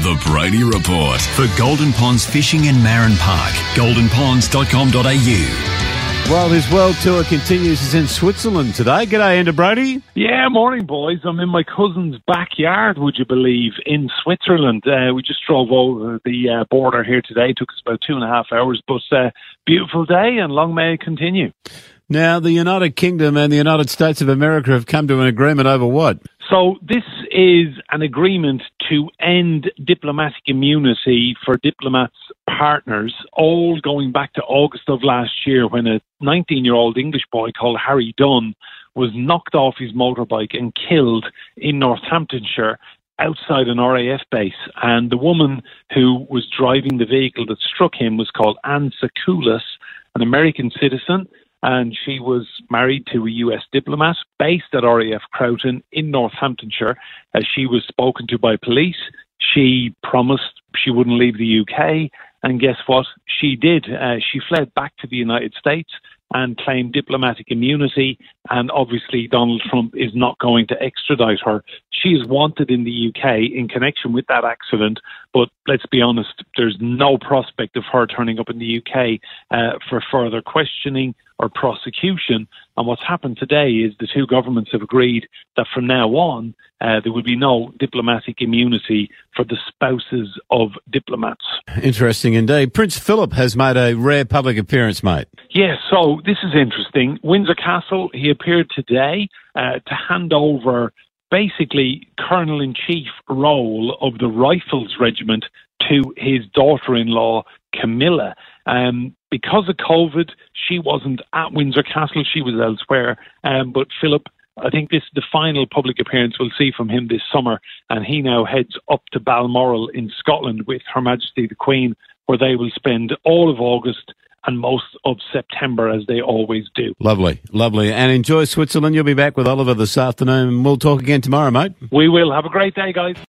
The Brady Report for Golden Ponds Fishing in Marin Park. goldenponds.com.au. Well, his world tour continues. He's in Switzerland today. G'day, Ender Brady. Yeah, morning, boys. I'm in my cousin's backyard, would you believe, in Switzerland. We just drove over the border here today. It took us about 2.5 hours, but beautiful day, and long may it continue. Now, the United Kingdom and the United States of America have come to an agreement over what? So this is an agreement to end diplomatic immunity for diplomats' partners, all going back to August of last year when a 19-year-old English boy called Harry Dunn was knocked off his motorbike and killed in Northamptonshire outside an RAF base. And the woman who was driving the vehicle that struck him was called Anne Sakoulas, an American citizen. And she was married to a US diplomat based at RAF Croughton in Northamptonshire. As she was spoken to by police, she promised she wouldn't leave the UK. And guess what? She did. She fled back to the United States and claimed diplomatic immunity. And obviously, Donald Trump is not going to extradite her. She is wanted in the UK in connection with that accident. But let's be honest, there's no prospect of her turning up in the UK for further questioning or prosecution. And what's happened today is the two governments have agreed that from now on, there will be no diplomatic immunity for the spouses of diplomats. Interesting indeed. Prince Philip has made a rare public appearance, mate. Yes, so this is interesting. Windsor Castle, he appeared today to hand over basically Colonel-in-Chief role of the Rifles Regiment to his daughter-in-law, Camilla. Because of COVID, she wasn't at Windsor Castle, she was elsewhere. But Philip, I think this is the final public appearance we'll see from him this summer, and he now heads up to Balmoral in Scotland with Her Majesty the Queen, where they will spend all of August and most of September, as they always do. Lovely, lovely. And enjoy Switzerland. You'll be back with Oliver this afternoon, and we'll talk again tomorrow, mate. We will. Have a great day, guys.